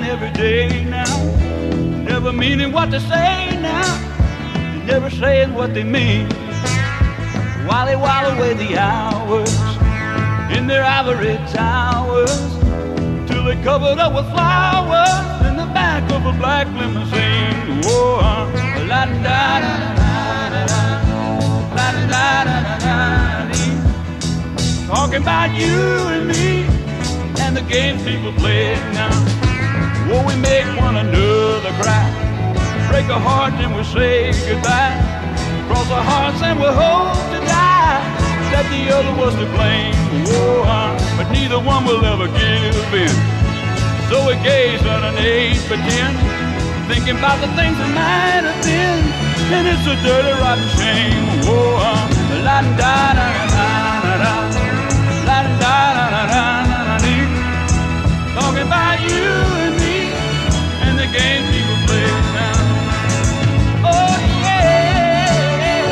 every day now, never meaning what they say now, never saying what they mean, while they while away the hours in their ivory towers, till they're covered up with flowers in the back of a black limousine. Whoa, la da da da da da, la da da da da da, talking about you and me and the games people play now. Whoa, we make one another cry, break a heart and we say goodbye, cross our hearts and we hope to die that the other was to blame. Whoa, but neither one will ever give in. So we gaze underneath pretend, thinking about the things that might have been, and it's a dirty rotten shame. Whoa, la da da da da da, la da da da da da, talking about you and me and the game people play now. Oh yeah,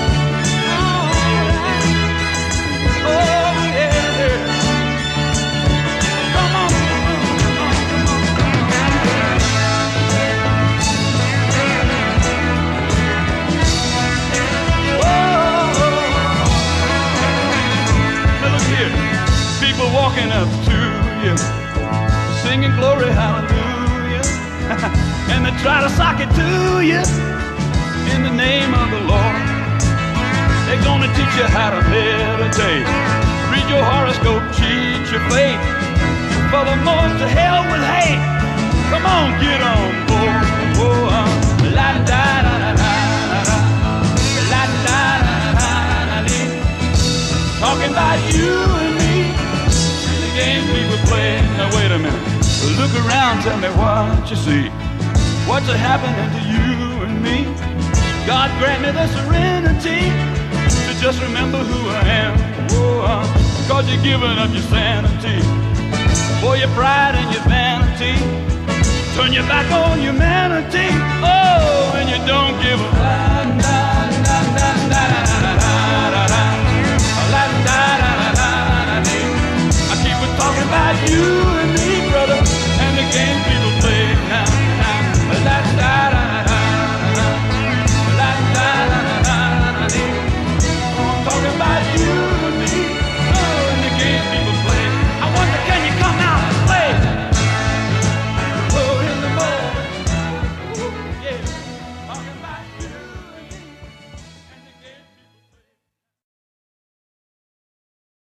oh yeah, come on, come on, come on, Now look here, people walking up to you, singing glory hallelujah, and they try to sock it to you in the name of the Lord. They're gonna teach you how to meditate, read your horoscope, cheat your fate, for the most to hell with hate. Come on, get on board. Oh, la da da da da da, la da da da da da, talking about you and me and the game people play. Now wait a minute, look around, tell me what you see. What's happening to you and me? God grant me the serenity to just remember who I am. Oh, cause you're giving up your sanity for your pride and your vanity. Turn your back on humanity. Oh, and you don't give a